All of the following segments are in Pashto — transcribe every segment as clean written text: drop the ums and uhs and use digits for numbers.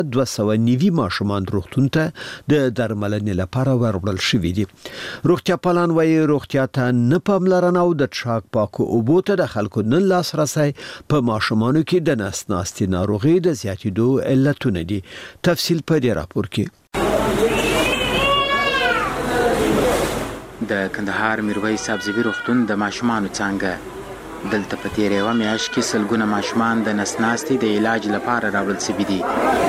290 ماشومان روغتون ته د درملنې لپاره ورغړل شوې دي. روغتیا پالان وايي روغتیا ته نه پاملرنه او د څښاک پاکو اوبو ته د خلکو نه لاسرسي په ماشومانو کې د نس ناستي ناروغي د زیاتېدو علتونه دي. تفصیل په دې راپور کې. د کندهار میرویس سبزي روغتون د ماشومانو څنګه دلته په تیرې یوه میاشت کې سلګونه ماشومان د نس ناستي د علاج لپاره راوړل شوي دي.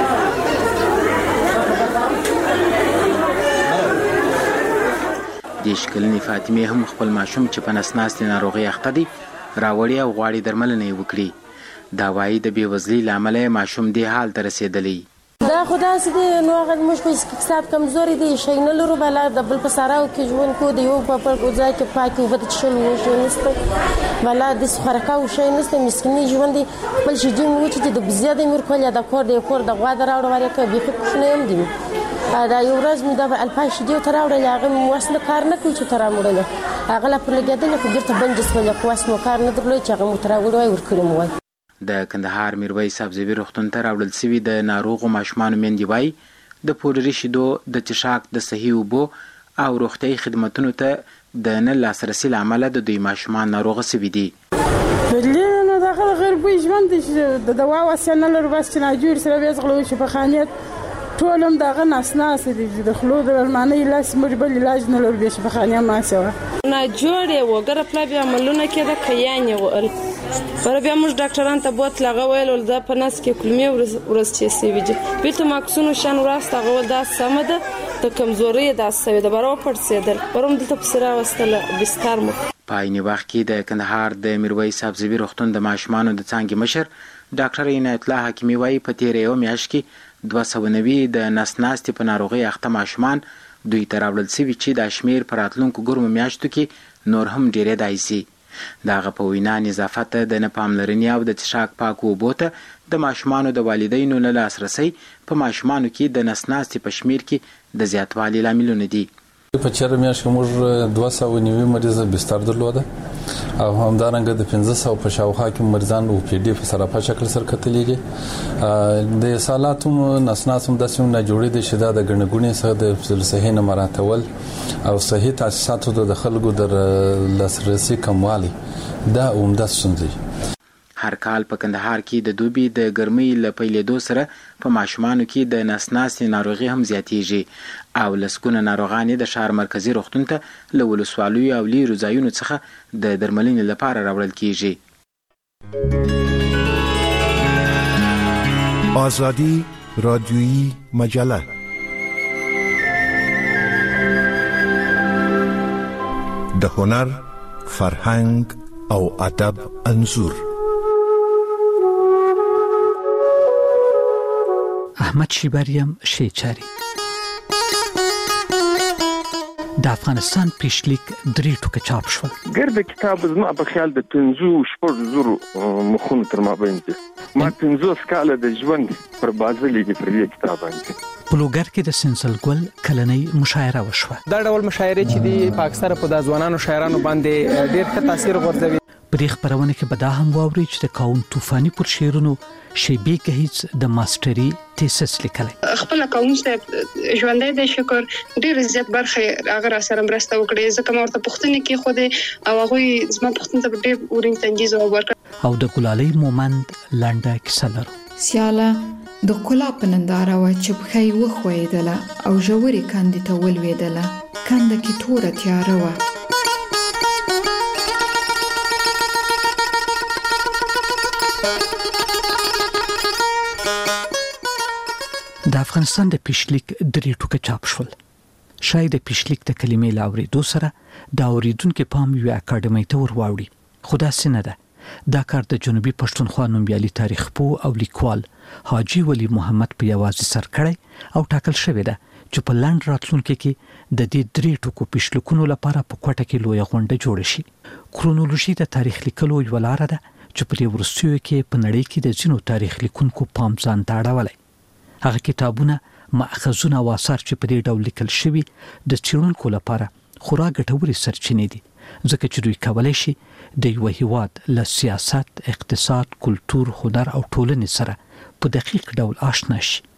دېرش کلنې فاطمې هم خپل ماشوم چې په نس ناستي ناروغۍ اخته دی راوړي او غواړي درملنه یې وکړي. دا وایي د بېوزلۍ له امله ماشوم دې حال ته رسېدلی. دا خدا سي نو هغه موږ په حساب کمزوري دي شي نه لرو بلا د بل په ساراو کې ژوند کو دی یو په ځای کې پاکي وبد شل وشو نسته بلا د سخرکاو شي نسته مسکینی ژوند بل شي جون و چې د زیاده مر کول د کور د غوا دراوړ ورکه به خپل هم دي. دا یو ورځ مې د الفاش دی تراوړل هغه وسله کار نه کوي چې تراوړل هغه لا پر لګیدل خو ګرته بنجس ولا قواس مو کار نه درلود چې هغه متراوړ وای ورکړم وای. د کندهار میرویس سبزي روغتون ته راوړل شوي د ناروغو ماشومانو میندې وایي د پوډري شیدو د څښاک د صحي اوبو او روغتیايي خدمتونو ته د نه لاسرسي له امله د دوی ماشومان ناروغه شوي دي. نو داخل غیر بوی ژوند د دوا وسیله نه لرو بس چې ناجور سره ویزغلو شي په خانیت ټولم دغه ناس دي د خلو د درمانه علاج مړ بل علاج نه لرو به په خانیا ما سوا ناجور وګره پلا بیا عملونه کېده کيانې ول پر بیا موږ ډاکټران ته بوت لغه ویل دا په نس کې کلمې ورس چې سی ویجه بیت ماکسونو شان وراسته غول دا سمده د کمزوري د اسوي د برو پړسیدل پرم دلته پسرا وستله بستر مو پایني وخت کې د کندهار د میرویس سبزي روغتون د ماشومانو د څنګه مشر ډاکټر عنایت الله حکیمي وایي په تیرې یو میاشت کې 290 د نس ناستي په ناروغي اخته ماشومان دوی ته راوړل شوي چې د شمیر پر راتلونکو ګرمو میاشتو کې نور هم ډېرېدای شي. دغه په وینا نظافت د نه پاملرنې او د څښاک پاکو اوبو ته د ماشومانو د والدینو نه لاسرسي په ماشومانو کې د نس ناستي په شمیر کې د زیاتوالي لاملونه دي. په چیرې میاشت موږ 290 مریض بستر درلوده او همدارنګه د 500 په شاوخوا کې مریضان او پی ډی په صرافه شکل سره کتلېږي. د سالاتو نسناسم د سیمه جوړې د شیدا د غنګونې سره د صحي نه مراتول او صحي تاسیساتو د خلکو د لاسرسي کموالی دا عمده ستونزه. هر کال په کندهار کې د دوبي د ګرمۍ له پیلېدو سره په ماشومانو کې د نس ناستي ناروغي هم زیاتېږي او لسګونه ناروغان د ښار مرکزي روغتون ته له ولسوالیو او لیرو ځایونو څخه د درملنې لپاره راوړل کېږي. آزادی رادیویی مجله د هنر، فرهنګ او ادب انځور. احمد شیبریم شیچاری د افغانستان پیشلیک 3 ټوکه چاپ شول. ګرد کتاب زما په خیال د 500 مخونو تر مابین دي. ما 500 کاله د ژوند پر بازلې کې پر دې کتاب باندې بلوګر کې د سنسل ګل کلنۍ مشاعره وشوه. دا ډول مشاعره چې دی په اکثره په د ځوانانو شاعرانو باندې ډېر ښه تاثیر غورځوي. په خبرونه کې به دا هم واوري چې د کاون طوفاني پر شعرونو شیبي کهیڅ د ماستري تیسس لیکلی. خپل کاون صاحب ژوندۍ د شکر ډېر عزت برخه هغه سره مرسته وکړي ځکه ما ورته پوښتنه کې خو دې او هغه زما پوښتنه ته ډېر ورین تنجیز ورکړ. او د ګلالۍ مومند لنډه کیسه لرو. سیاله د کلا په ننداره و چې بخې وخوېدله او ژورې کندې ته ولوېدله. کنده کې توره تیاره وه. د افغانستان د پیشلیک 3 ټوکه چاپ شول. شاید د پیشلیک د کلمې لاورېدو سره د اوریدونکو پام یو اکاډمۍ ته ورواوړي. خدا سينه ده دا کار د جنوبي پښتونخوا نومیالي تاریخ پوه او لیکوال حاجی ولی محمد په یوازې سر کړی او ټاکل شوی ده چې په لاند راتلونکو کې د دې 3 ټوکو پیشلیکونو لپاره په کوټه کې لوی غونډه جوړ شي. کرونولوژي د تاریخ لیکلو یو لار ده چې په ورسیو کې په نړۍ کې د ځینو تاریخ لیکونکو پام ځان ته اړولای. هغه کتابونه، مأخذونه او آثار چې په دې ډول لیکل شوي د څېړونکو لپاره خورا ګټورې سرچینې دي ځکه چې دوی کولی شي د یو هیواد له سیاست، اقتصاد، کلتور، هنر او ټولنې سره په دقیق ډول آشنا شي.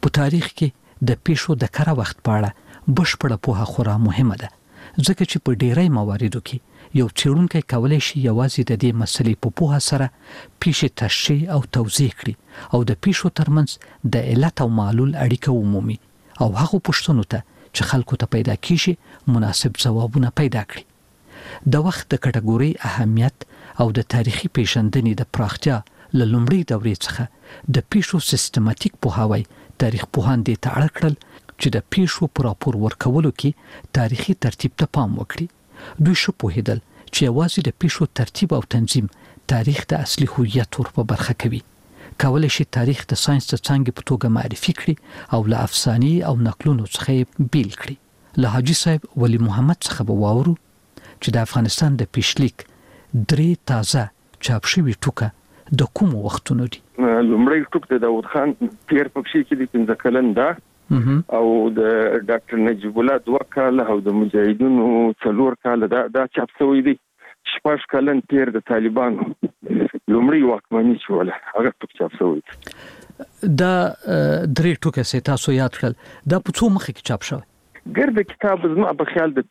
په تاریخ کې د پیښو د کره وخت په اړه بشپړه پوهه خورا مهمه ده، ځکه چې په ډیری مواردو کې یو څېړونکی کولی شي یوازې د دې مسلې په پوهه سره پیښې تشریح او توضیح کړي او د پیښو ترمنځ د علت او معلول اړیکه ومومي او هغه پوښتنو ته چې خلکو ته پیدا کیږي مناسب ځوابونه پیدا کړي. د وخت د کټګوري اهمیت او د تاریخي پیژندنې د پراختیا له لومړۍ دورې څخه د پیښو سیستماتیک پوهاوی تاریخ پوهان دې ته اړ کړل چې د پیښو پر راپور ورکولو کې تاریخي ترتیب ته پام وکړي. دوی شو پوهیدل چې یوازې د پیښو ترتیب او تنظیم تاریخ د اصلي هویت ور په برخه کوي. کولای شي تاریخ د ساينس د څانګې په توګه معرفي کړي او له افسانې او نقلونو څخه بیل کړي. له حاجی صاحب ولی محمد څخه به واورو چې د افغانستان د پیشلیک درې تازه چاپ شوي ټوکه د کوم وختونو دي؟ لومړی ټوک د داوود خان پیر په شي کې د 15 کلن ده او د ډاکټر نجیب الله 2 کال او د مجاهدینو 4 کال دا چاپ شوی دی. 6 کلن پیر د طالبانو لومړی واکمني شول هغه ټوک چاپ شوی دا درې ټوکه سي تاسو یاد کړل دا په څو مخه کې چاپ شوی؟ ګرد کتاب زما په خیال د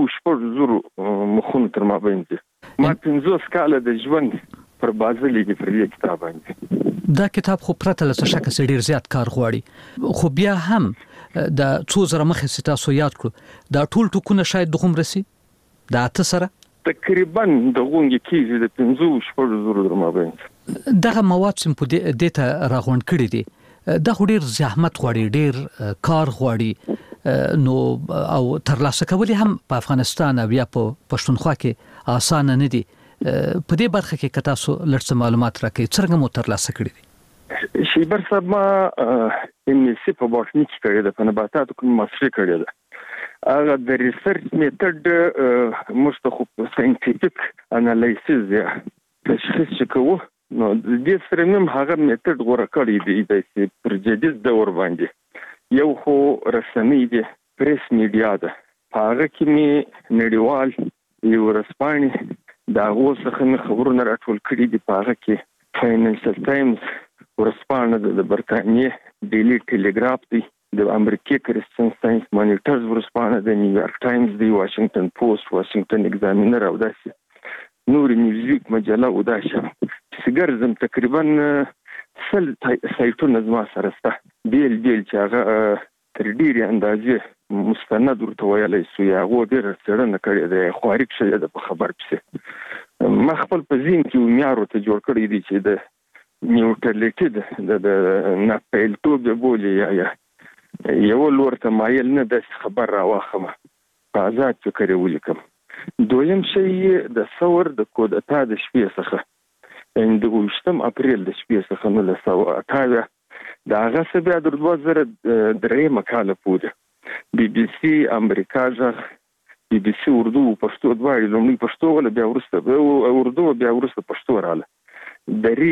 15 مخونو تر مابین دي. ما 15 کال د ژوند پر بازلې کې پر دې کتاب باندې. دا کتاب خو پرته له شک سره ډیر زیات کار غواړي، خو بیا هم د 2000 مخه سي تاسو یاد کړو دا ټول ټکونه شاید دغه مرسي دا تاسو تقریبا د غونګي کیږي د 15 در مابین. دغه مواد سم په دې ته راغونډ کړی دي دا خو ډیر زحمت غواړي، ډیر کار غواړي، نو او ترلاسه کول هم په افغانستان او یا په پښتونخوا کې آسان نه دي. په دې برخه کې کتا سو لړ معلومات راکې څنګه مو ترلاسه کړی دي؟ شیبر صاحب ما MSc په بوټنی کې کړی ده، په نباتاتو کې ماستر کړی ده. هغه د ریسرچ میتھډ مستخب ساينټیفیک انالیسیس یا تشخیص کوو، نو د دې سره هم هغه میتھډ غوړه کړی دی چې پر جديد دور باندې یو خو رسنۍ دی پریس میډیا ده، هغه کې می نړیوال یو رسپانې دا اوسه خبرونه راټول کړي دي. په هغه کې فاینانشل ټایمز ورسپانه د برتانیې ډیلی ټیلیګراف دی، د امریکای کرسچن ساينس مانیټرز ورسپانه د نیویارک ټایمز دی، واشنگټن پوسټ، واشنگټن ایگزامینر او داسې نور نیوزویک مجله او داسې سیګرزم تقریبا 100 سایټونه زما سره سته بیل چې هغه تر ډیره اندازې مستند ورته ویلای سو یا غوډر سره نه کړی دی خواریک شه د خبر پسه ما خپل په ذهن کې معیار ته جوړ کړی دی چې د نیوټرلیټي د ناپیلتوب بولی یا یو لورته مایل نه د خبر راوخمه په آزاد فکر ولیکم. دویم شی د ثور د کودتا د شپې څخه ان د 8 اپریل د شپې څخه 1928 دا هغه څه بیا د 2003 مقاله پوره بي بي سي امریکا ځخ بي بي سي اردو پښتو دواړي لومړی پښتو ول بیا ورسته اردو بیا ورسته پښتو رااله دری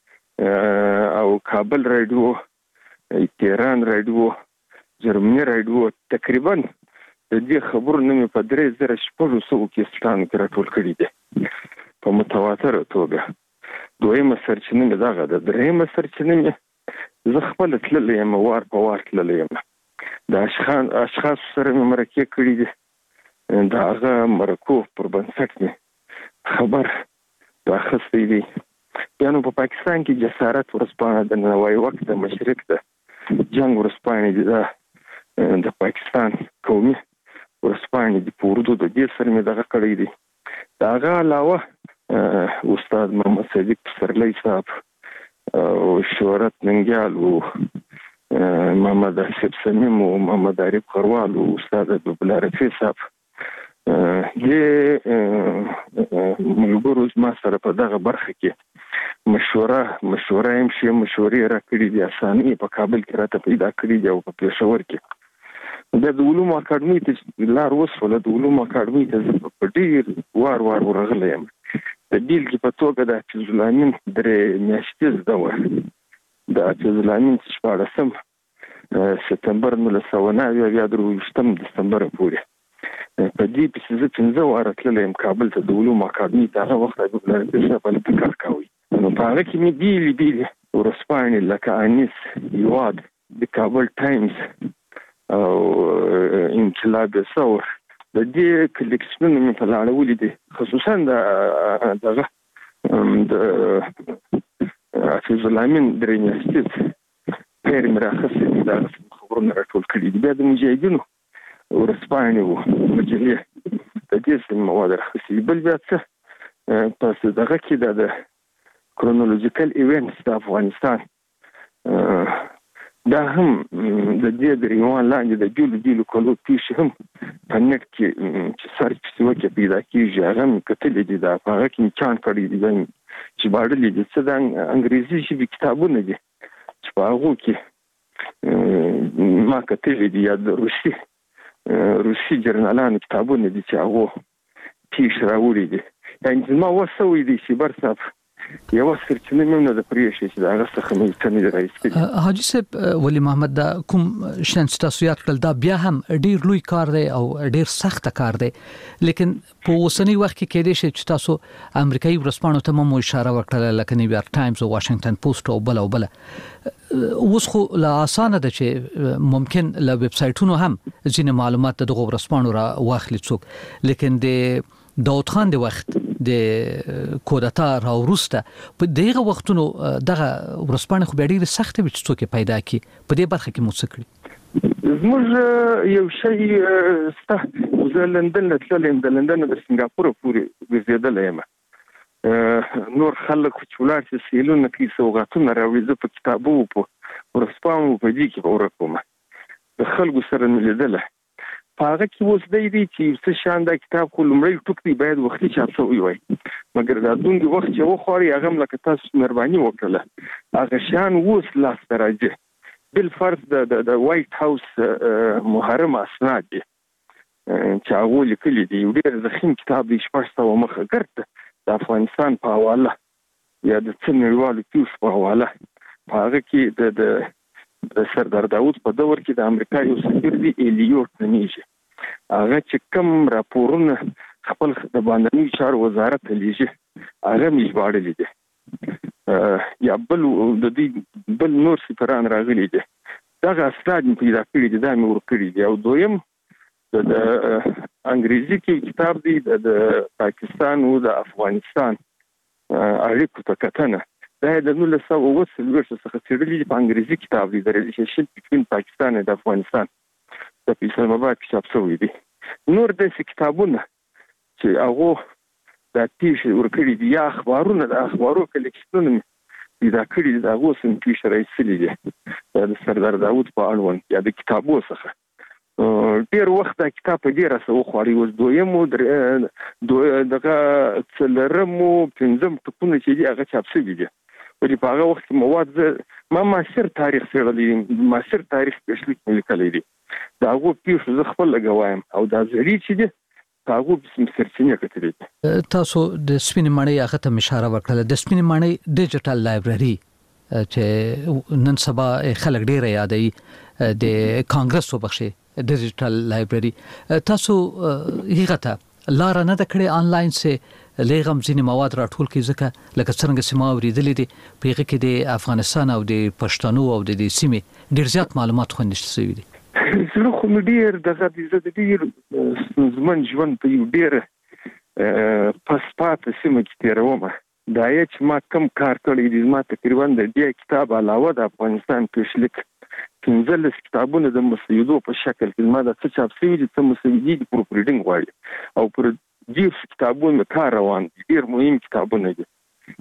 او کابل رادیو تهران رادیو جرمني رادیو تقریبا د دې خبرو نه په 3600 کې ستان راټول کړي دي په متواتر توګه. دویمه سرچینه دغه د دریمه سرچینه زه خپل تللې یم وار په وار تللې یم د اشخاص سره مرکه کړی دي دا هغه مرکو پر بنسټ خبر واخستې دي. بیا نو په پاکستان کې جسارت ورسپانه د نوای وخت د مشرق د جنگ ورسپانه دي د پاکستان قومي ورسپانه دي په اردو د دې سره مې دغه کړی دي. دا هغه علاوه استاد محمد صدیق سرلی صاحب او شهرت ننګیال او محمد اسف سمیم او محمد عارف خروال او استاد عبدالرفیع صاحب ملګرو ما سره په دغه برخه کې مشوره هم شي مشورې را کړې دي اساني په کابل کې راته پیدا کړې دي او په پېښور کې د علومو اکاډمي ته لار وسوله د علومو اکاډمي ته په ډیر وار ورغلی یم د بیلګې په توګه د حفیظ الامین درې میاشتې زده وه د حفیظ الامین 14 سپتمبر 1990 بیا 23 دسمبر پورې په دې پسې زه 15 واره تللی یم کابل ته د علومو اکاډمي ته هغه وخت عبدالرفیع صاحب هلته کار کوي نو په هغه کې مې بیلې ورځپاڼې لکه انیس هیواد د کابل ټایمز او انقلاب ثور د دې کلیکشنونو په اړه ولیدي، خصوصا د حفیظ الله امین د یونیورسيټي پیر مراخصه د خبرونو راټول کړي دي. بیا د مجاهدینو ورسپانې وو مجلې د دې سم مواد راخصي. بل بیا څه پس دغه کې د کرونولوژیکل ایونټس د افغانستان دا هم د دې د ریوان لاندې د جولو کولو پیښې هم په نت کې چې سرچ وکړي پیدا کیږي. هغه هم کتلې دي، دا هغه کې امکان کړی دي چې باندې دي څه د انګریزي ژبې کتابونه دي چې په هغه کې ما کتلې دي، یا د روسي جرنالانو کتابونه دي چې هغه پیښ راوړي دي. یعنې ما وسوي دي چې برصاف یو سرچینه مې نه د پریښې چې دا غسه مې تنه راځي. حاجی صاحب ولی محمد دا کوم شنن تاسو یاد کړل دا بیا هم ډیر لوی کار دی او ډیر سخت کار دی، لیکن په اوسنی وخت کې کېدې شي چې تاسو امریکایي ورسپانو ته مو اشاره وکړه لکه نیویارک ټایمز او واشنگټن پوسټ او بل اوس خو لا اسانه ده چې ممکن له ویب سایټونو هم ځینې معلومات دغه ورسپانو را واخلي څوک، لیکن د داود خان د وخت د کودتا راوروسته په دغه وختونو دغه ورسپانه خو ډېر سخت وي چې څوک پیدا کی. په دې برخه کې مو څه کړی؟ زموږ یو شی سته، زه لندن ته تلم، د لندن د سنگاپور پورې ګرځېدل یم. نور خلک چې ولر چې سیلونه کې سوغاتونه راوړي، زه په کتابو په ورسپانو په دې کې ورکوم د خلکو سره ملیدل. هغه کې اوس دی چې څه شان د کتاب خو لمړی ټوک دی باید وختي چاپ شوی وای، مګر دا دونګي وخت چې وخوري هغه لکه تاسو مهرباني وکړه هغه شان اوس لاس درجه بل فرض د وایټ هاوس محرم اسناد دي چې هغه لیکلي دي. یو ډېر ضخیم کتاب دی، 600 مخه ګرځي د افغانستان په حواله یا د څنګهوالو پیښ په حواله. هغه کې د سردار داوود په دور کې د امریکا یو سفیر دی الیوټ نمیږي، هغه چې کوم راپورونه خپل د باندې چارو وزارت ته لیږي هغه میژباړلې دي یا د دې بل نور سفیران راغلي دي. دغه اسناد پیدا کړی دي، دا مې ورکړي دي. او دویم د انګریزي کې کتاب دی د پاکستان او د افغانستان اړیکو ته کتنه، دا د 1920 څخه څېړلې په انګریزي کتاب دی، د ریلیشنشپ بین پاکستان او افغانستان د اسلام آباد کې چاپ شوی دی. نور د کتابونه چې هغه د تیښ ورکړي دي یا اخبارونه د اخبارو کلیکشنونه پیدا کړي دي، دا اوس هم تیښ راځي دي د سردار داوود په اړوند یا د کتابو څخه. ډیر وخت د کتاب په ډیر سره خوري اوس دویمو دغه څلرمو پنځم ټکونه چې دی هغه چاپ شوی دي. ولې په هغه وخت مواد ما معاصر تاریخ څېړلی، معاصر تاریخ پېښلیک لیکلی دي، دا هغه پیښې زه خپل لګوایم او دا زری چې دي هغه بسم سرچینه کتلې دي. تاسو د سپینې ماڼۍ هغه ته اشاره وکړه، د سپینې ماڼۍ ډیجیټل لایبرری چې نن سبا خلک ډیر یادوي، د کانګرس وبخښي ډیجیټل لایبرری، تاسو هغه ته لار نه د کړې آنلاین سه لغم ځینې مواد راټول کړي، ځکه لکه څنګه سیمه اوریدلې دي په هغه کې د افغانستان او د پښتنو او د سیمې ډیر زیات معلومات خوندې شوي دي. زه خو ډیر دغه د ډیر زمون ژوند په یو ډیر پاسپات سیمه کې تیروم. دا چې ما کم کار کړی دی، ما تقریبا د دې کتاب علاوه د افغانستان پېښلیک 15 کتابونه د مسودو په شکل کې ما د څه چاپ شوي دي، څه مسودي د پروپریډینګ غواړي او پر دې کتابونو کار روان دي، ډیر مهم کتابونه دي.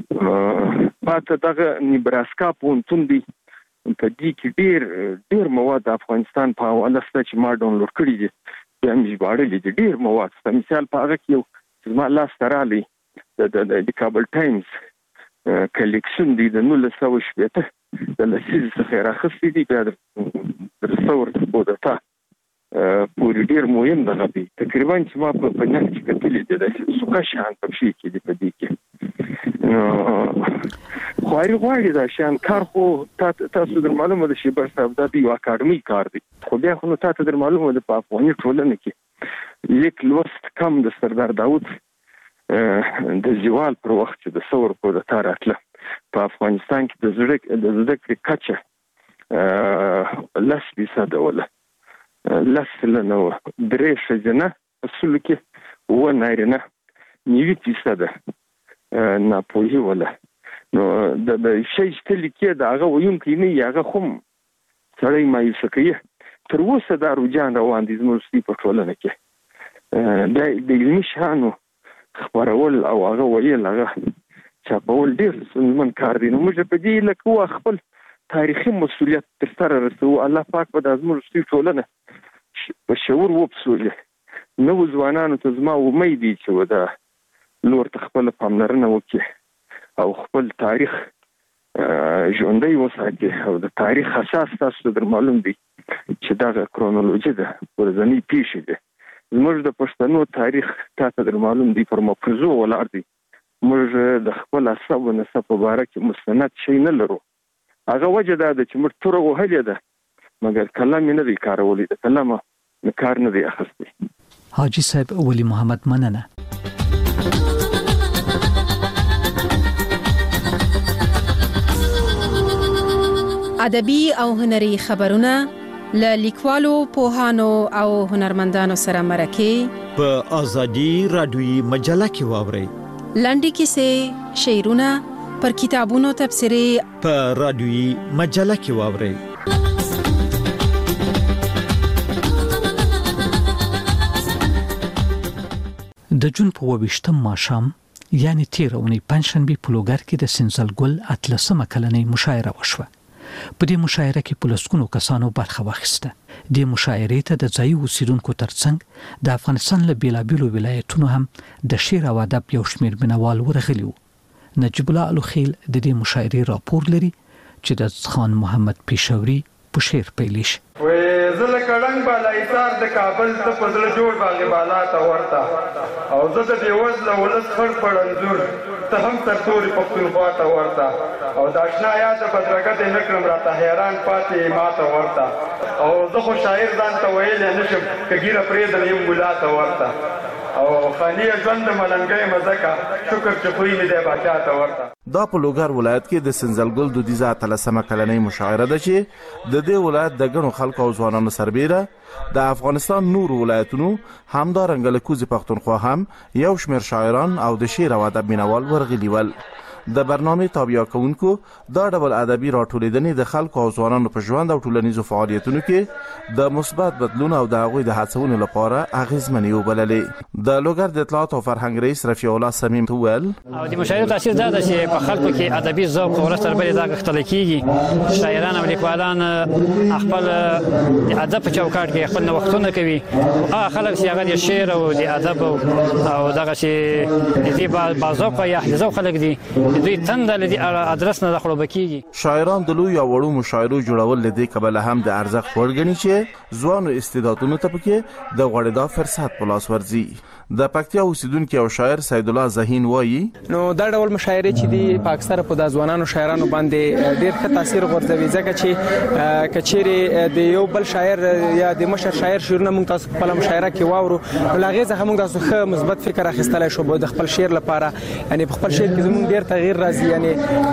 پاته دغه نیبراسکا پونتون دی په دې کې ډیر مواد د افغانستان په حواله سره چې ما ډاونلوډ کړی دي، بیا مې ژباړلي دي ډیر مواد. مثال په هغه کې یو زما لاس ته راغلی د کابل ټایمز کلیکشن دی د 1970 د لسیز څخه راخصي دي، بیا د ثور کودتا پورې ډیر مهم دغه دی. تقریبا چې ما په نن کې کتلې دي د سوکا شان په شي کې دی په دې کې غواړي دا شان کار خو تاسو در معلومه ده چې برساب د یو اکاډمي کار دی، خو بیا خو تاسو در معلومه ده په افغاني ټولنه کې لیک لوست کم د سردار داوود د زوال پر وخت چې د ثور کودتا راتله په افغانستان کې د زده کړې کچه 10% ولا 10 درې ښځینه اصول کې و نارینه 90% ناپوهي ولا نو د شي چې لیکي دا هغه ویونکي نه هغه هم سړی مایوس کوي تر اوسه دا رجحان روان دي زموږ په ټولنه کې د علمي شانو خبرول او هغه ویل هغه چاپول ډېر ستونزمن کار دی نو موږ په دې لکه خپل تاریخي مسؤلیت تر سره رسو الله پاک به د زموږ ټولنه په شعور وبسولي نو ځوانانو ته زما امید دي چې ودا لور ته خپل پاملرنه وکړي او خپل تاریخ ژوندۍ وساتي او د تاریخ اساس تاسو در معلوم دي چې دا کرونولوژي ده ورځنی پیښې ده زموږ د پښتنو تاریخ تاسو در معلوم دي پر مفروضو ولاړ دي موږ د خپل اصل او نسب په اړه کې مستند شي نه لرو هغه وجه ده چې موږ تر وهلې ده مګر کلام نه دی کارولې ده کلام کار نه دی اخستي حاجی صاحب ولی محمد مننه ادبي او هنري خبرونه ل لیکوالو پوهانو او هنرمندانو سره مرکه په ازادي رادیوي مجله کې واوري لنډي کیسې شعرونه پر کتابونو تبصرې په رادیوي مجله کې واوري د جون په 28 ماشام یعنی 13 اونۍ پنځشنبه په لوګر کې د سنزلګل اتلسمه کلنۍ مشاعره وشوه په دې مشاعره کې پولیسونو کسانو برخه واخیسته د مشاعرې ته د ځای اوسیدونکو ترڅنګ د افغانستان له بیلابیلو ولایتونو هم د شعر او ادب یو شمېر مینوال ورغلي وو نجیب الله الخیل د دې مشاعرې راپور لري چې د خان محمد پیښوري په شعر پیلیش وې زله کړنګ بالا ایثار د کابل ته پزړه جوړ باغ بالا ته ورته او زه د دیوز له ولس خړ پړنزور ته هم تر توري پښتونخوا ته ورته او د آشنا یاد بدرګه د نکرم راته حیران پاتې ما ته ورته او زه خو شاعر ځان ته ویل نشم کګیره پرې د یم ګلا ته ورته او خاني ژوند ملنګي مزکا شکر چې خوې مې د باچا ته ورته دا په لوګر ولایت کې د سنزلګل د دیزه اتلسمه کلنۍ مشاعره ده چې د دې ولایت د ګڼو خلکو او ځوانانو سربېره د افغانستان نور ولایتونو همدارنګه له کوزي پښتونخوا هم یو شمېر شاعران او د شعر او ادب مینوال ورغلي ول د برنامه تابع کوونکو دا ډول ادبي راټولېدنې د خلکو او ځوانانو په ژوند او ټولنیزو فعالیتونو کې د مثبت بدلون او د هغوی د هڅونې لپاره اغیزمنې وبللې د لوګر د اطلاعات او فرهنګ رئیس رفیع الله صمیم وویل او د مشاعرې تاثیر دا ده چې په خلکو کې ادبي ذوق او ورسره بل دا غښتل کیږي شاعران او لیکوالان خپل د ادب په چوکاټ کې خپل نوښتونه کوي هغه خلک چې هغه د شعر او د ادب او دغه چې د دې بازوق یا ذوق خلک دي دوی تندل دي ادرس نه دخلو بکیږي شاعران د لوی او وړو مشاعرو جوړول لدی کبل هم د ارزښت ورګنی چې ځوان استعدادونو ته پکې د غوړېدا فرصت په لاس ورځي د پکتیا اوسیدونکو او شاعر سید الله زهین وایي نو دا ډول مشاعره چې دی پاکستان په د ځوانانو شاعرانو باندې ډېر ښه تاثیر غورځوي ځکه چې کچېره د یو بل شاعر یا د مشر شاعر شعرونه موږ تاسو په مشاعره کې واورو ولغه ځکه موږ تاسو ښه مثبت فکر اخیستلای شو د خپل شعر لپاره یعنی په خپل شعر کې زموږ ډېر تغییر راځي یعنی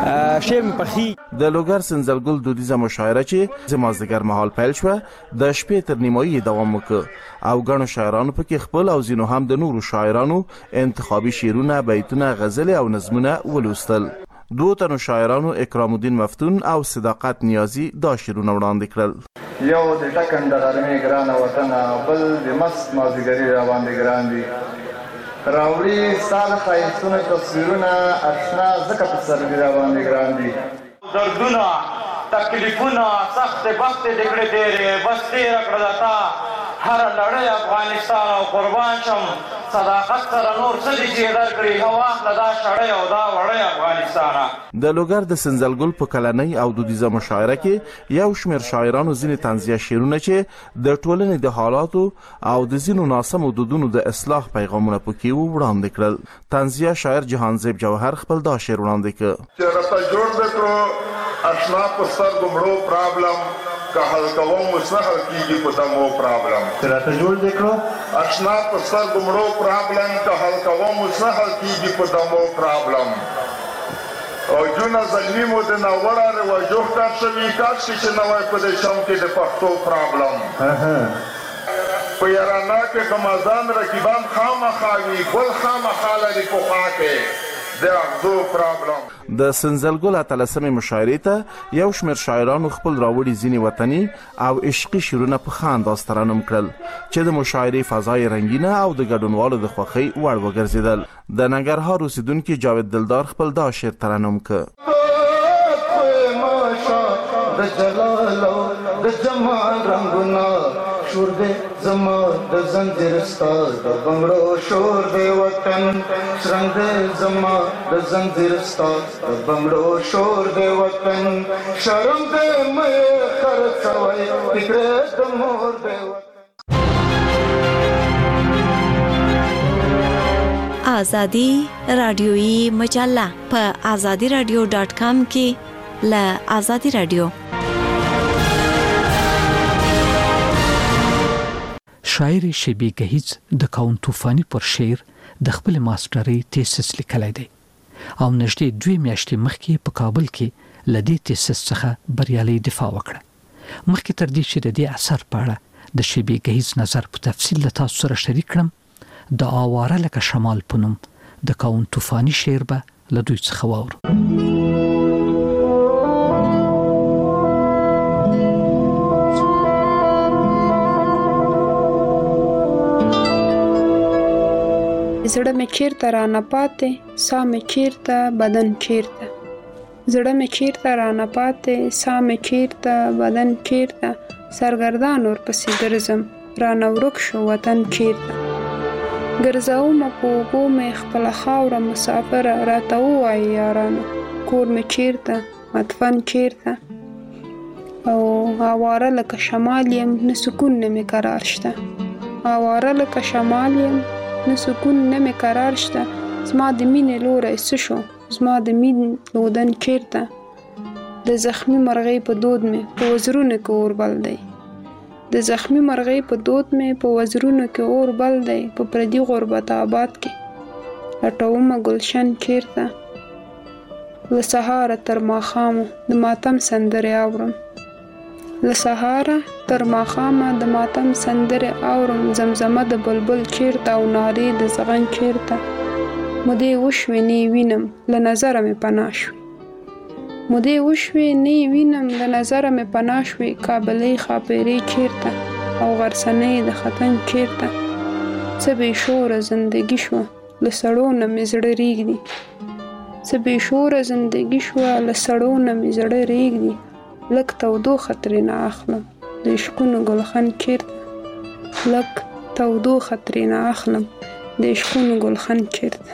شعر مخې د لوګر سنزلګل دودیزه مشاعره چې زمازدګر مهال پیل شو د شپې تر نیمایي دوام وکړ او غنو شاعرانو پکې خپل او زینو هم د نورو شاعرانو انتخابي شعرونه بیتونه غزل او نظمونه ولوستل دوه تنو شاعرانو اکرام الدین مفتون او صداقت نیازی دا شعرونه وړاندې کړل یو د ټکند غرمه ګران وطن بل د مست مازیګری را باندې ګران دي راوړي سال خایسونه تصویرونه آشنا زکه په سر دی را باندې ګران دي دردونه تکلیفونه سخت وخت د کړه ډېرې بس تیر کړه تا هر لړۍ افغانستان او قربان شم صداقت سره نور څه دي چې درکړي هوا لدا شړې او دا وړې افغانستان د لوګر د سنزلګل په کلنۍ او دودیزه مشاعره کې یو شمېر شاعرانو ځینې طنزیه شعرونه چې د ټولنې د حالاتو او د ځینو ناسمو دودونو د اصلاح پیغامونه پکې وړاندې کړل طنزیه شاعر جهانزیب جوهر خپل دا شعر وړاندې کړ چې راته جوړ وکړو آشنا په سر ګمړو پرابلم که حل کوم مسحل کیږي په دمو پرابلم راته جوړ وکړو آشنا په سر ګمړو پرابلم که حل کوم مسحل کیږي په دمو پرابلم او جونه زلمی مو د نوړه رواجو ښکار شوي کاش چې نه وای په دې چم کې د پښتو پرابلم په یارانه کې غمازان رقیبان خامخا وي ګل خامخا لري پخوا کې د اغزو پرابلم. د سنځلګل اتلسمې مشاعرې ته یو شمېر شاعرانو خپل راوړي ځینې وطني او عشقي شعرونه په ښه انداز ترنم کړل چې د مشاعرې فضا یې رنګینه او د ګډونوالو د خوښۍ وړ وګرځېدل. د ننګرهار اوسیدونکي جاوید دلدار خپل دا شعر ترنم کړ. د جلال او د جمال رنگونه شور دې زما د زنجیر ستا د بنگړو شور دې وطن رنگ دې زما د زنجیر ستا د بنگړو شور دې وطن شرم دې مې خرڅوي فکر د مور دې وطن. آزادی رادیویی مجله په azadiradio.com کې ل آزادی رادیو. شاعر شبی گهیز د کاون طوفانی پر شعر د خپل ماسترۍ تیسس لیکلی دی او نږدې 2 میاشتې مخکې په کابل کې لدی تیسس څخه بریالي دفاع وکړه. مخکې تر دې چې د دې اثر په اړه د شبی گهیز نظر په تفصیل له تاسو سره شریک کړم، د آواره لکه شمال پنوم د کاون طوفانی شعر به له دوی څخه واورو. زړه مې چیرته را نه پاتې ساه مې چیرته بدن چیرته زړه مې چیرته را نه پاتې ساه مې چیرته بدن چیرته سرګردان ورپسې ګرځم را نه ورک شو وطن چیرته ګرځومه په اوبو مې خپله خاوره مسافره راته ووایي یارانو کور مې چیرته مدفن چیرته او آواره لکه شمال یم نه سکون نه مې قرار شته آواره لکه شمال یم نه سکون نه مې قرار شته زما د مینې لوری څه شو زما د مینې لودن چیرته د زخمی مرغۍ په دود مې په وزرونو کې اور بل دی د زخمی مرغۍ په دود مې په وزرونو کې اور بل دی په پردي غربت آباد کې لټومه گلشن چیرته له سهاره تر ماښامه د ماتم سندرې اورم له سهاره تر ماښامه د ماتم سندرې اورم زمزمه د بلبل چیرته او نارې د زغن چیرته مودې وشوې نه وینم له نظره مې پناه شوې مودې وشوې نه وینم له نظره مې پناه شوې کابلۍ خاپیرې چیرته او غرڅنۍ د ختن چیرته څه بې شوره زندګي شوه له سړو نه مې زړه ریږدي څه بې شوره زندګي شوه له سړو نه مې زړه ریږدي لک تودوخه ترېنه اخلم د عشقونو ګلخن چیرته لک تودوخه ترېنه اخلم د عشقونو ګلخن چیرته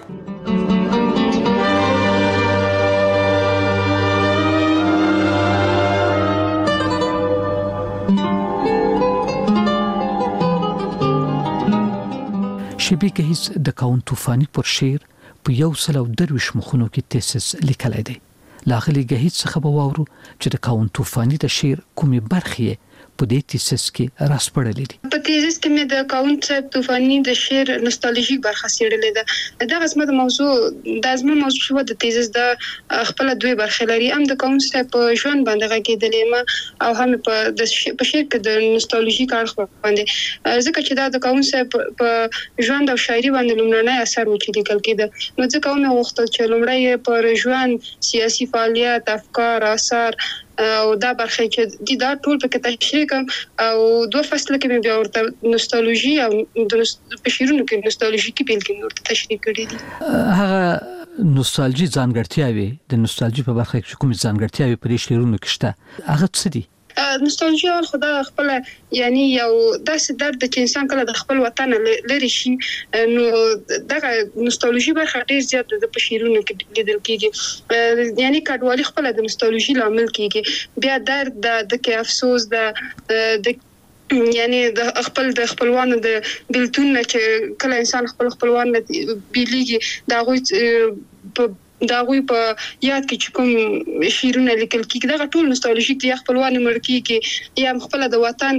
شبی گهیز د کاون طوفانی پر شعر په 123 مخونو کې تیسس لیکلی دی. لاغلی گهیز څخه به واورو چې د کاون طوفانی د شعر کومې برخې په دې تیسس کې راسپړلې دي. په تیسس کې مې د کاون طوفانی د شعر نوستالژیک برخه څېړلې ده. دا غسمه د موضوع د ازمه موضوع شو د تیسس د خپل دوی برخې لري. هم د کاون په ژوند باندې غږېدلې ما او هم په شعر کې د نوستالژیک اړخ باندې ځکه چې دا د کاون په ژوند او شاعري باندې لومړنی اثر و چې لیکل کېده. نو ځکه مې غوښتل چې لومړی پر ژوند سیاسي فعالیت افکار آثار او دا برخه چې دا ټول په کې تشریح کوم او 2 فصله کې بیا ورته نوستالژي او د شعرونو کې نوستالژیکي بیلګې ورته تشریح کړې دي. هغه نوستالژي ځانګړتیاوي د نوستالژي په برخه کې کوم ځانګړتیاوي په شعرونو کې شته هغه څه دي؟ نوستالژي خدا خپل یعنی یو داسې درد چې انسان کله د خپل وطن لري شي نو دغه نوستالژي برخه ډیر زیات د شعرونو کې لیدل کېږي. یعنی کډوالي خپل د نوستالژي لامل کېږي. بیا درد د کې افسوس د یعنی د خپلوانو د بیلتون چې کله انسان خپلوان بیلیږي دا غوي دا غوي په یاد کې کوم شیرونه لیکل کیږي دا ټول نوستالژیک دي خپلوان مرکی کې یا خپل د وطن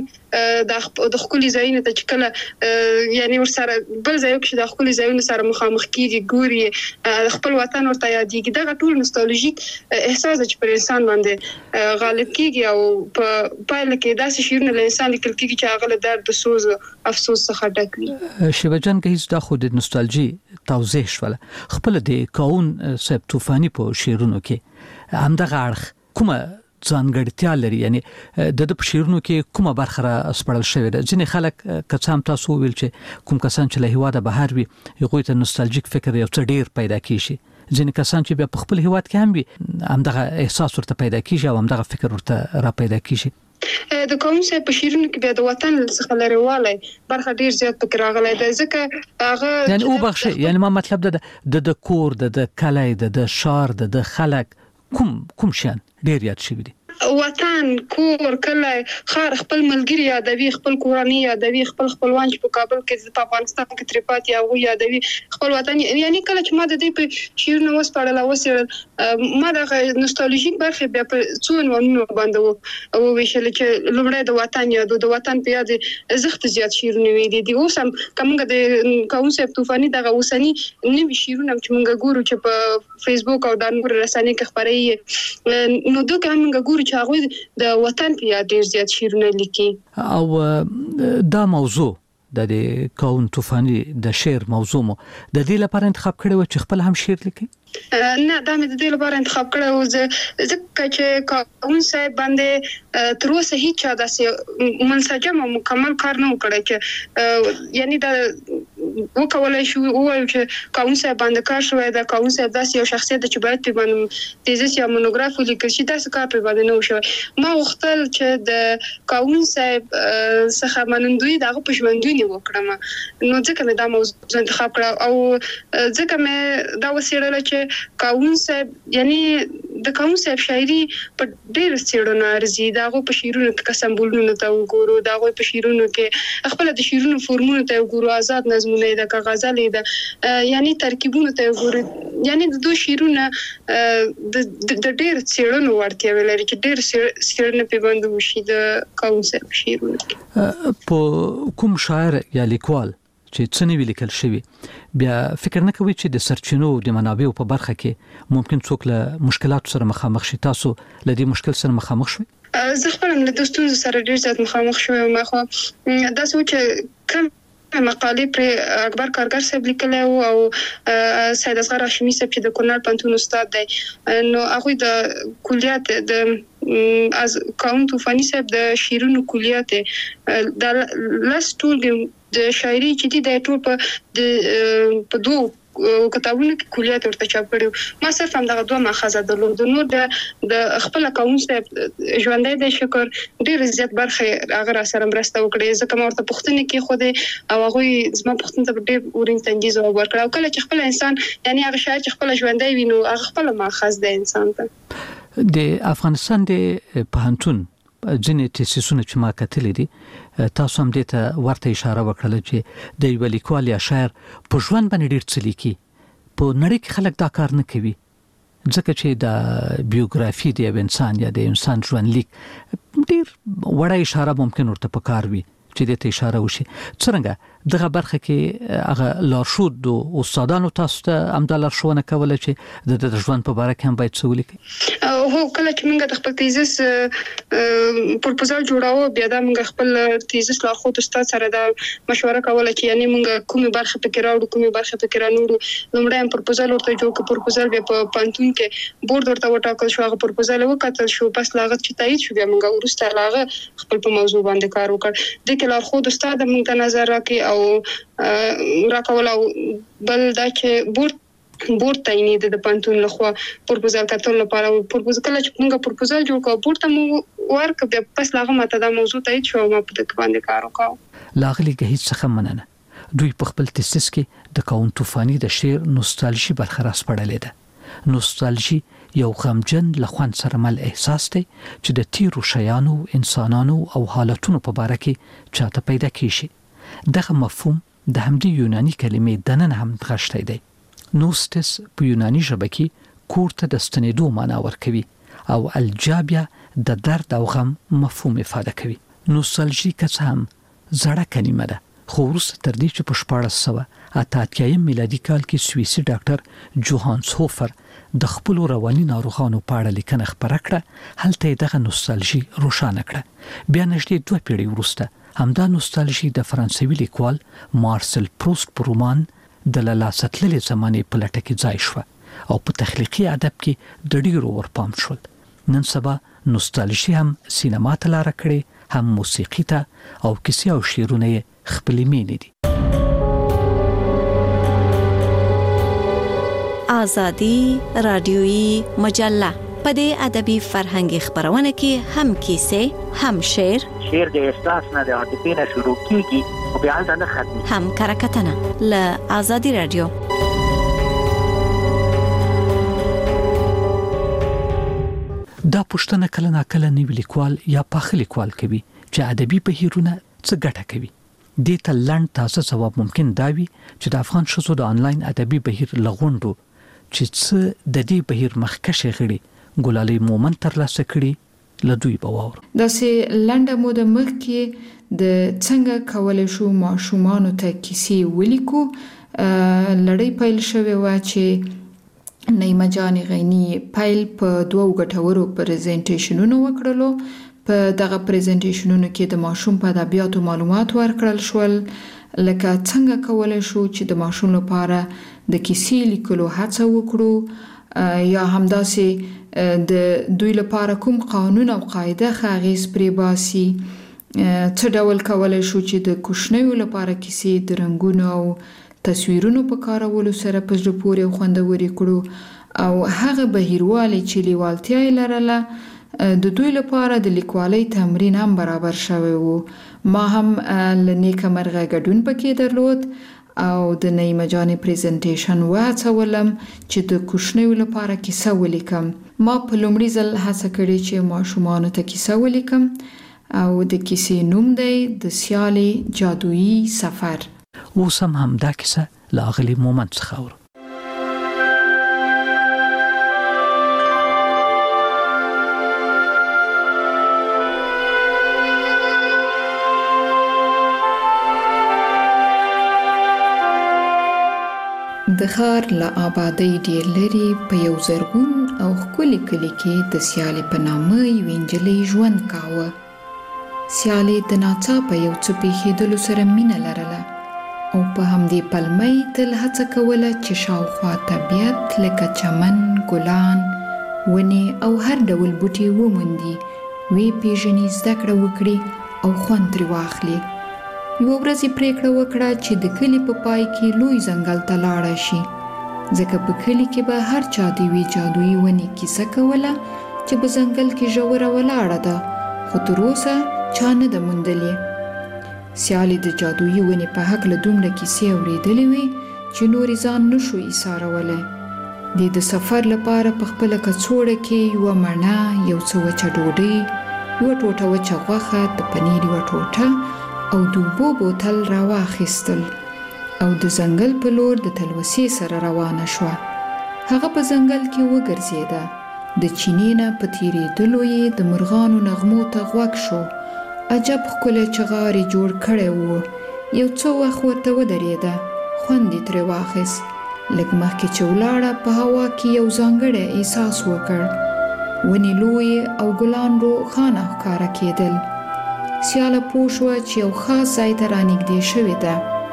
د خولي ځایونه ته چکله یعنی ورسره بل ځای کې د خولي ځایونه سره مخامخ کیږي ګوري خپل وطن ورته یادېږي دا ټول نوستالژیک احساس چې پر انسان باندې غالب کیږي او په پایله کې داسې شیرونه له انسان لیکل کیږي چې هغه له درد سوز افسوس څخه ډک وي شیبجان که هیڅ د خود نوستالژي توضیح شوله خپل د کاون صاحب طوفاني په شیرونو کې همدغه اړخ کومه ځانګړتیا لري یعنی د شیرونو کې کومه برخه را سپړل شوې ده ځینې خلک کڅام تاسو ویل چې کوم کسان چې له هیواده بهر وي یو ته نوستالژیک فکر یو څه ډیر پیدا کیږي ځینې کسان چې په خپل هیواد کې هم وي همدغه احساس ورته پیدا کیږي او همدغه فکر ورته را پیدا کیږي د کوم څه په شیرونو کې بیا د وطن څخه لريواله برخه ډیر زیات پکې راغلی ده ځکه هغه یعنی او بخښه یعنی ما مطلب ده د کور د کلای د شار د خلک کوم شان ډیر یاد شوی دي وطن کور کله خار خپل ملګری یادوي خپل کورنۍ یادوي خپل خپلوان چې په کابل کې په افغانستان کې تریپات یا وو یادوي خپل وطن یعنی کله چې ما د دې په شیرونو وسپړل ما د نوستالژیک برخه بیا په څون ونه باندې او ویشل چې لومړی د وطن یادو د وطن په یاد زخت زیات شیرونه وي دي اوس هم کومه د کونسپټ طوفاني دغه اوسنی نوې شیرونه چې موږ ګورو چې په فیسبوک او د نور رسنۍ کې خبري نو دوی هم موږ ګورو چې هغه د وطن په یاد ډیر زیات شیرونه لیکي او دا موضوع د کون طوفاني د شعر موضوع مو د دې لپاره انتخاب کړی و چې خپل هم شعر لیکي نه دا مې د دې لپاره انتخاب کړی و ځکه چې کون صاحب باندې تر اوسه هیڅ داسې منسجم او مکمل کار نه وکړی چې یعنی دا وکولای شو او چې کون صاحب باندې کار شوی دا کون صاحب داسې یو شخصیت چې باید په باندې تیزس یا مونوګراف ولیکل شي داسې کار په باندې نه وشو ما وختل چې د کون صاحب څخه منندوی دغه پښوندونی وکړم نو ځکه مې دا موضوع انتخاب کړ او ځکه مې دا وسیړل چې کون صاحب یعنی د کون صاحب شاعري په ډېر څېړنه ارزي دغه په شیرونو کې سمبولونه ته وګورو دغه په شیرونو کې خپل د شیرونو فورمونه ته وګورو آزاد نظمونه د غزلې د یعنی ترکیبونه ته وګورو یعنی د دوه شیرونه د ډېر څېړنو ورته لري چې ډېر څېړنه په باندې وشي د کون صاحب شیرونه په کوم شاعر یا لیکوال چې څنګه ولیکل شوی بیا فکر نه کوي چې د سرچینو د منابعو په برخه کې ممکن څوک له مشکلات سره مخامخ شي تاسو له دې مشکل سره مخامخ شوي زه خپل له دوستو سره ډیر زیات مخامخ شوم ما خو دا سوچ کم مقاله پر اکبر کارګر صاحب لیکلی او سید اصغر هاشمي صاحب چې د کونړ پوهنتون استاد دی نو هغه د کلیات د از کاون طوفاني صاحب د شیرونو کلیات د لاس ټول د شاعري چې د ټول په دوه کتابونو کې کلیات ورته چاپ کړو ما صرف هم دغه دوه ماخذ درلود نو د خپل کاون صاحب ژوندۍ د شکر ډیر زیات برخه هغه سره مرسته وکړي ځکه ما ورته پوښتنه کې خو دې او هغه زما پوښتنه ته ډیر اورین تنجیز او ورکړه او کله چې خپل انسان یعنی هغه شاعر چې خپل ژوندۍ ویني هغه خپل ماخذ د انسان ته د افغانستان د پوهنتون ځینې تاسیسونه چې ما کتلې دي تاسو هم دې ته ورته اشاره وکړه چې د یو لیکوال یا شاعر په ژوند باندې ډیر څه لیکي په نړۍ کې خلک دا کار نه کوي ځکه چې د بیوګرافي د انسان یا د انسان ژوند لیک ډیر وړه اشاره ممکن ورته پکار وي چې دې ته اشاره وشي څنګه دغه برخه کې هغه لارښود او استادانو تاسو ته هم د لارښوونه کوله چې د ژوند په اړه هم باید څه ولیکي هو کله چې موږ د خپل تیزس پروپوزال جوړاوه بیا دا موږ خپل تیزس لارښود استاد سره د مشوره کوله چې یعنی موږ کومه برخه پکې راوړو کومه برخه پکې رانوړو لومړی پروپوزال ورته جوړ کړ پروپوزال په پانتون کې بورډ ورته وټاکل شو هغه پروپوزال وکړل شو پس لاغت چې تایید شو بیا موږ ورسته لاغه خپل په موضوع باندې کار وکړ د کلار خود استاد موږ ته نظر راکړي او راکول او بل دا چې بورډ تعینې د پانتون لخوا پروپوزال کتل لپاره پروپوزال کله چې موږ پروپوزال جوړ کړو بورډ ته مو ورک بیا پس لاغه ماته دا موضوع تایید شو ما په دې باندې کار وکاو لاغلی هیڅ څه مننه دوی په خپل تسیس کې د کاون طوفاني د شعر نوستالژي برخلاف پړلې ده نوستالژي یو غمجن لخوان سره مل احساس دی چې د تیرو شیانو انسانانو او حالتونو په اړه کې چاته پیدا کیږي دغه مفهوم د همدې یوناني کلمې دنن هم غشتای دی نوستس په یوناني ژبه کې کور ته د ستنېدو معنا ورکوي او الجابیا د درد او غم مفهوم ifade کوي. نوستالژي که څه هم زړه کلمه ده، خو وروسته تر دې چې په 1488 میلادي کال کې سویسي ډاکټر جوهانس هوفر د خپل رواني ناروغانو په اړه لیکنه خپره کړه، هلته دغه نوستالژي روښانه کړه. بیا نږدې 2 پیړۍ وروسته همدا نوستالژي د فرانسوي لیکوال مارسل پروست په رومان د لاسه تللې زمانې په لټه کې ځای شو او په تخلیقي ادب کې د ډیرو ورپام شول. نن سبا نوستالژي هم سینما ته لاره کړې، هم موسیقي ته، او کیسې او شعرونه یې خپلې مینې دي. آزادی رادیویی مجله په دې ادبي فرهنګي خبرونه کې هم کیسې، هم شعر د احساس نه د عاطفې نه شروع کیږي او بیا نه ختمي، هم کرکټنه له آزادی رادیو. دا پوښتنه کله ناکله نوی لیکوال یا پاخه لیکوال کوي چې ادبي بهیرونه څه ګټه کوي. دې ته لنډ تازه ځواب ممکن دا وي چې د افغان ښځو د آنلاین ادبي بهیر لغونډو چې څه د دې بهیر مخکښې غړي ګلالۍ مومن ترلاسه کړي له دوی به واورو. داسې لنډه موده مخکې د څنګه کولی شو ماشومانو ته کیسې ولیکو لړۍ پیل شوې وه چې نعیمه جان غینی پیل په 2 ګټورو پریزنټیشنونو وکړلو. په دغه پریزنټیشنونو کې د ماشوم په ادبیاتو معلومات ورکړل شول، لکه څنګه کولی شو چې د ماشوم لپاره د کیسې لیکلو هڅه وکړو، یا همداسې د دوی لپاره کوم قانون او قاعده ښه اغېز پرې باسي، څه ډول کولی شو چې د کوچنیو لپاره کیسې د رنګونو او تصویرونو په کارولو سره په زړه پورې او خوندورې کړو، او هغه بهیروالی چې لیوالتیا یې لرله د دوی لپاره د لیکوالۍ تمرین هم برابر شوی وو. ما هم له نیکه مرغه ګډون پکې درلود او د نعیمه جانې پریزنټیشن وهڅولم چې د کوچنیو لپاره کیسه ولیکم. ما په لومړي ځل هڅه کړې چې ماشومانو ته کیسه ولیکم او د کیسې نوم دی د سیالې جادویي سفر. اوس هم همدا کیسه له اغلې مومن څخه اورو. د ښار له آبادۍ ډېر لرې په یو زرغون او ښکلي کلي کې د سیالې په نامه یوې نجلۍ ژوند کاوه. سیالې د ناڅاپه یو څه پېښېدلو سره مینه لرله او په همدې پلمه یې تل هڅه کوله چې شاوخوا طبیعت لکه چمن، ګلان، ونې او هر ډول بوټي وموندي، ویې پېژني، زده کړه وکړي او خوند ترې واخلي. یوه ورځ یې پرېکړه وکړه چې د کلي په پای کې لوی ځنګل ته لاړه شي، ځکه په کلي کې به هر چا د یوې جادویي ونې کیسه کوله چې په ځنګل کې ژوره ولاړه ده، خو تر اوسه چا نه ده موندلې. سیالې د جادویي ونې په هکله دومره کیسې اورېدلې وې چې نورې ځان نشو ایسارولی. دې د سفر لپاره په خپله کڅوړه کې یوه مڼه، یو څه وچه ډوډۍ، یوه ټوټه وچه غوښه، د پنیر یوه ټوټه او د اوبو بوتل راواخیستل او د ځنګل په لور د تلوسې سره روانه شوه. هغه په ځنګل کې وګرځېده، د چینې نه په تېرېدلو یې د مرغانو نغمو ته غوږ شو. عجب ښکلی چغار یې جوړ کړی و. یو څه وخت ورته ودرېده، خوند یې ترې واخیست. لږ مخکې چې ولاړه په هوا کې یو ځانګړی احساس وکړ. ونې لویې او ګلان روښانه ښکاره کېدل. سیاله پوه شوه چې یو خاص ځای ته رانږدې شوې ده.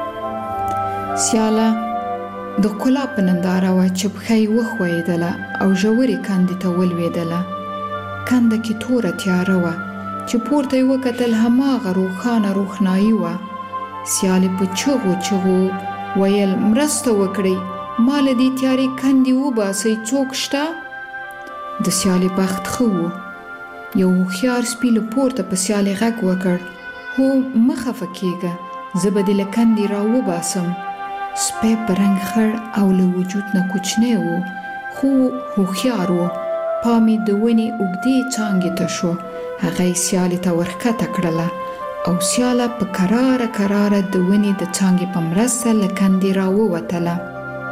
سیاله د ښکلا په ننداره وه چې پښه یې وښویېدله او ژورې کندې ته ولوېدله. کنده کې توره تیاره وه چې پورته یې وکتل، هماغه روښانه روښنایي وه. سیالې په چغو چغو ویل، مرسته وکړئ، ما له دې تیارې کندې وباسئ، څوک شته؟ د سیالې بخت ښه و. یو هوښیار سپي له پورته په سیالې غږ وکړ، هو مه خفه کېږه، زه به دې له کندې راوباسم. سپی په رنګ خړ او له وجود نه کوچنی و، خو هوښیار و. پام یې د ونې اوږدې څانګې ته شو. هغه یې سیالې ته ورښکته کړله او سیاله په کراره کراره د ونې د څانګې په مرسته له کندې راووتله.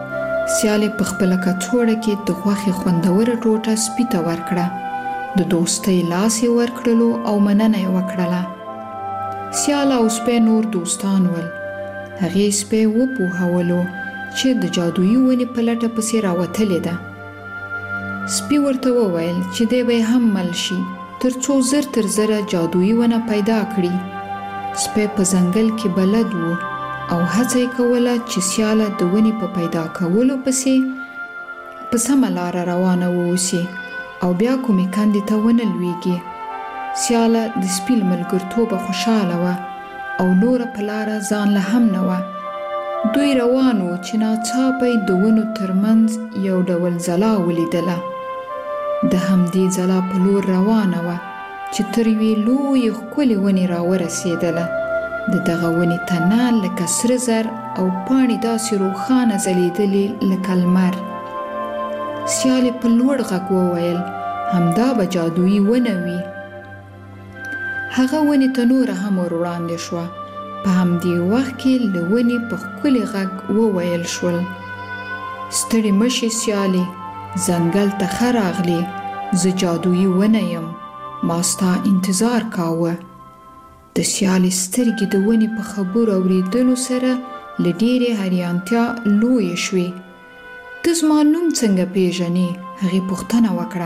سیالې په خپله کڅوړه کې د غوښې خوندوره ټوټه سپي ته ورکړه. د دوستۍ لاس یې ورکړلو او مننه یې وکړله. سیاله او سپی نور دوستان ول. هغې سپی وپوهولو چې د جادویي ونې په لټه پسې راوتلې ده. سپي ورته وویل چې دی به هم مل شي تر څو زر تر زره جادویي ونه پیدا کړي. سپی په ځنګل کې بلد و او هڅه یې کوله چې سیاله د ونې په پیدا کولو پسې په سمه لاره روانه واوسي او بیا کومې کندې ته ونه لویږي. سیاله د سپي له ملګرتوبه خوشحاله وه او نوره په لاره ځان له هم نه وه. دوی روان وو چې ناڅاپه یې د ونو ترمنځ یو ډول ځلا ولیدله. د همدې ځلا په لور روانه وه چې تر یوې لویې ښکلې ونې راورسېدله. د دغه ونې تنه لکه سره زر او پاڼې داسې روښانه ځلېدلې لکه لمر. سیالې په لوړ غږ وویل همدا به جادویي ونه وي. هغه ونې ته نوره هم ور وړاندې شوه. په همدې وخت کې له ونې په ښکلي غږ وویل شول ستړې مه شې سیالې، ځنګل ته ښه راغلې، زه جادویي ونه یم، ما ستا انتظار کاوه. د سیالې سترګې د ونې په خبرو اورېدلو سره له ډېرې حیرانتیا لویې شوې. ته زما نوم څنګه پیژنې؟ هغې پوښتنه وکړه.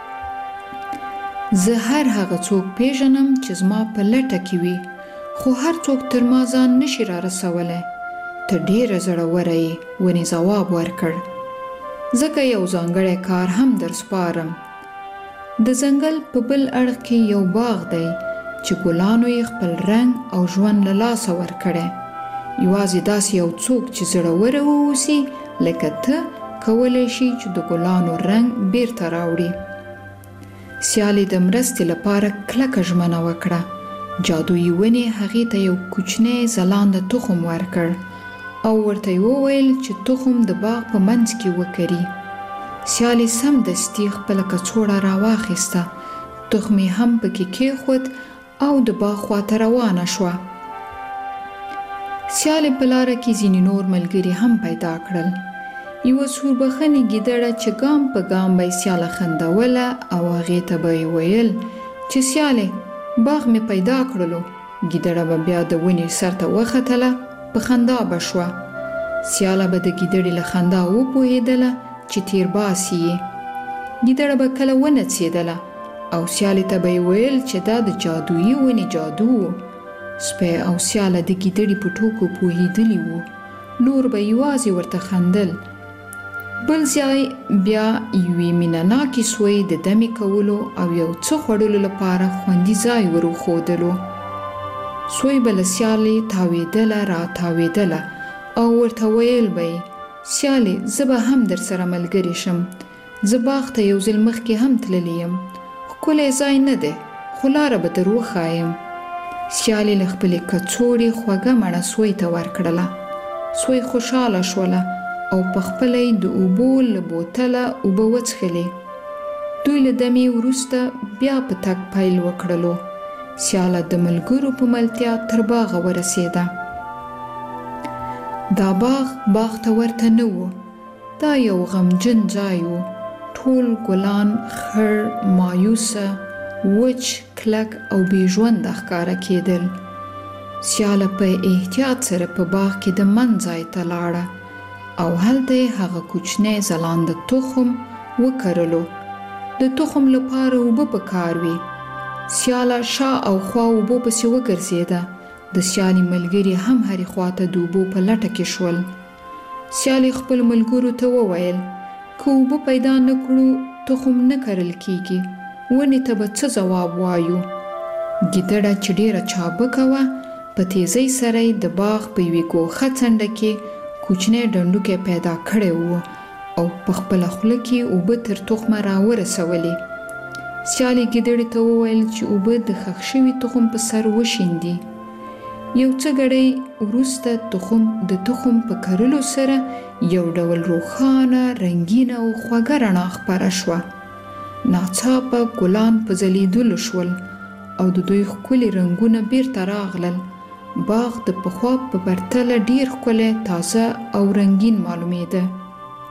زه هر هغه څوک پیژنم چې زما په لټه کې وي، خو هر څوک تر ما ځان نشي را رسولی. ته ډېره زړوره یې، ونې ځواب ورکړ. ځکه یو ځانګړی کار هم در سپارم. د ځنګل په بل اړخ کې یو باغ دی چې ګلانو یې خپل رنګ او ژوند له لاسه ورکړی. یوازې داسې یو څوک چې زړوره واوسي لکه ته کولی شي چې د ګلانو رنګ بیرته راوړي. سیالې د مرستې لپاره کلکه ژمنه وکړه. جادویي ونې هغې ته یو کوچنی ځلانده تخم ورکړ او ورته یې وویل چې تخم د باغ په منځ کې وکري. سیالې سمدستي خپله کڅوړه راواخیسته، تخم یې هم پکې کېښود او د باغ خواته روانه شوه. سیالې په لاره کې ځینې نور ملګري هم پیدا کړل. یوه سوربخنې ګیدړه چې ګام په ګام به یې سیاله خندوله او هغې ته به یې ویل چې سیالې باغ مې پیدا کړلو. ګیدړه به بیا د ونې سر ته وختله، په خندا به شوه. سیاله به د ګیدړې له خندا وپوهېدله چې تیر باسي یې. ګیدړه به کله ونڅېدله او سیالې ته به یې ویل چې دا د جادویي ونې جادو و. سپی او سیاله د ګیدړې په ټوکو پوهېدلي وو. نور به یوازې ورته خندل. بل ځای بیا یوې مینهناکې سوی د دمې کولو او یو څه خوړلو لپاره خوندي ځای ور وښودلو. سوی به له سیالې تاوېدله را تاوېدله او ورته ویل به یې سیالې زه به هم در سره ملګرې شم، زه باغ ته یو ځل مخکې هم تللی یم، ښکلی ځای نه دی خو لاره به در وښایم. سیالې له خپلې کڅوړې خوږه مڼه سوی ته ورکړله. سوی خوشحاله شوله او په خپله یې د اوبو له بوتله اوبه وڅښلې. دوی له دمې وروسته بیا په تګ پیل وکړلو. سیاله د ملګرو په ملتیا تر باغه ورسېده. دا باغ ته ورته نه و. دا یو غمجن ځای و. ټول ګلان خړ، مایوسه، وچ، کلک او بې ژونده ښکاره کېدل. سیاله په احتیاط سره په باغ کې د من ځای ته لاړه او هلته یې هغه کوچنی ځلانده تخم وکرلو. د تخم لپاره اوبه پکار وي. سیاله شا او خوا اوبو پسې وګرځېده. د سیالې ملګري هم هرې خواته د اوبو په لټه کې شول. سیالې خپل ملګرو ته وویل که اوبه پیدا نه کړو تخم نه کرل کیږي، ونې ته به څه ځواب وایو؟ ګیدړه چې ډېره چابکه وه په تیزۍ سره یې د باغ په یوې ګوښه څنډه کې کوچنی ډنډوکی پیدا کړی و او په خپله خوله کې اوبه تر تخمه راورسولې. سیالې ګیدړې ته وویل چې اوبه د ښخ شوي تخم په سر وشیندي. یو څه ګړی وروسته د تخم په کرلو سره یو ډول روښانه، رنګینه او خوږه رڼا خپره شوه. ناڅاپه ګلان په ځلېدلو شول او د دوی ښکلي رنګونه بیرته راغلل. باغ د پخوا په پرتله ډېر ښکلی، تازه او رنګین معلومېده.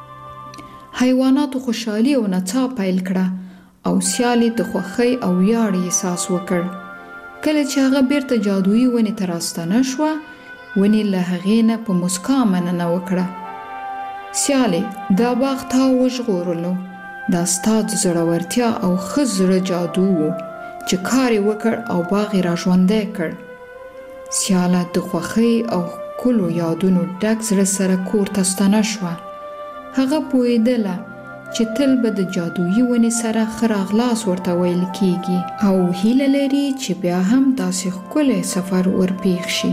حیواناتو خوشحالي او نڅا پیل کړه او سیالي د خوښۍ او ویاړ احساس وکړ. کله چې هغه بیرته جادویي ونې ته راستنه شوه، ونې له هغې نه په مسکا مننه وکړه. سیالي، دا باغ تا وژغورلو. دا ستا د زړورتیا او ښه زړه جادو و چې کار یې وکړ او باغ یې راژوندی کړ. سیاله د خوښۍ او ښکلو یادونو ډک زړه سره کور ته ستنه شوه. هغه پوهېدله چې تل به د جادویي ونې سره ښه راغلاس ورته ویل کیږي او هیله لري چې بیا هم داسې ښکلی سفر ورپېښ شي.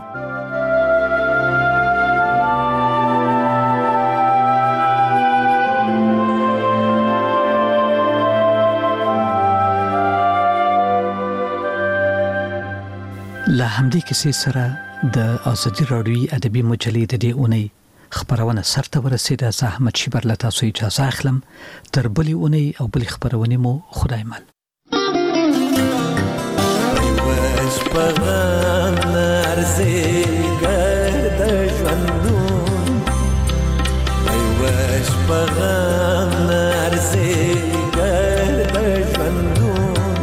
له همدې کیسې سره د ازادي راډیوي ادبي مجلې د دې اونۍ خبرونه سرته ورسېده. زه احمد شیبر له تاسو اجازه اخلم. تر بلې اونۍ او بلې خبرونې مو خدای مل. وش پغم نرزیگر د ژوندون، وش پغم نرزیگر د ژوندون،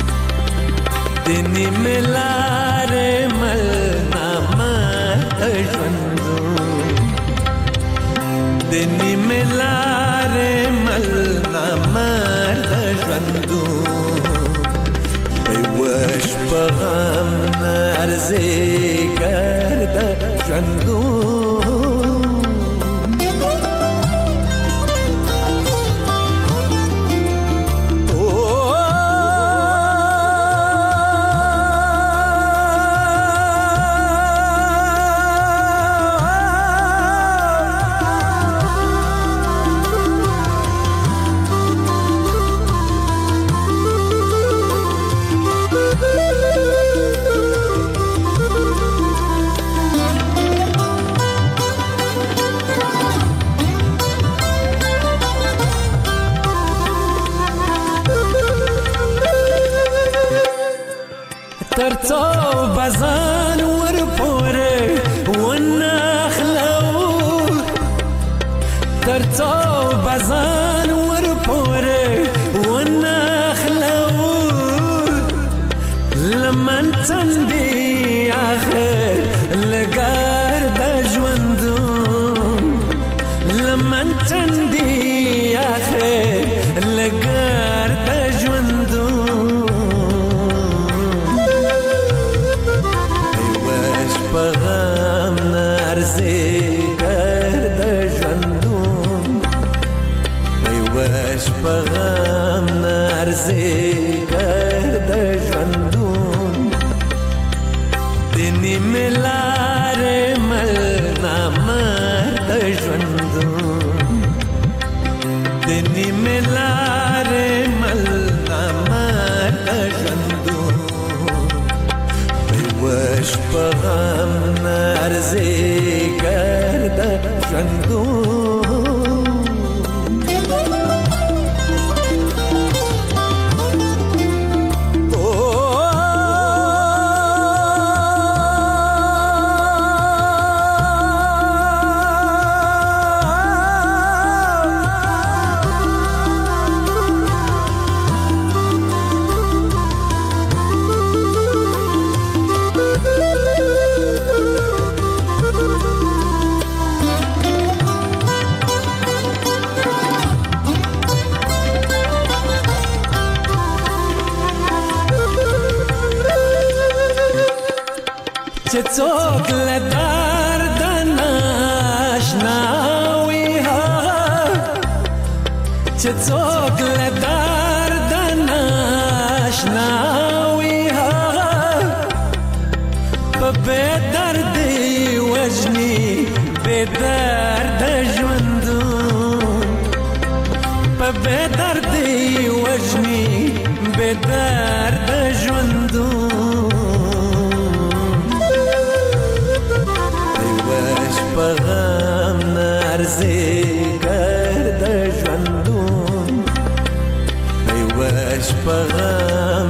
دنی ملار مل نامه د ژوندون، دنی ملار مل نامه د ژوندون، وش پغم نرزیگر د ژوندون. ترڅو بزان ور پورې ونخلو، ترڅو بزان ور پورې ونخلو، لمن څنډي اخر لګار د ژوندون، لمن څنډي اخر لګار د ژوندون، پغم نرزیگر د ژوندون، وش پغم نرزیگر د ژوندون، دنی ملار مل نامه د ژوندون، دنی ملار مل نامه د ژوندون، وش پغم نرزیگر د ژوندون. چې څوک له درد ناشنا وي هغه، چې څوک له درد ناشنا وي هغه، په بې دردي وژني بې درده ژوندون، په بې دردي وژني بې درده ژوندون، پغم نرزیگر د ژوندون، وش پغم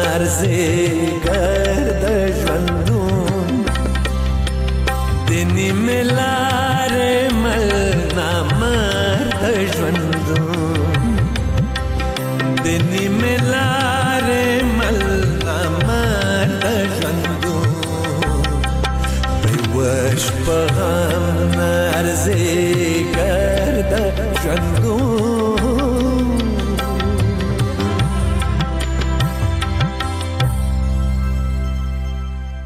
نرزیگر د ژوندون، دنی ملار مل نامه د ژوندون، شپه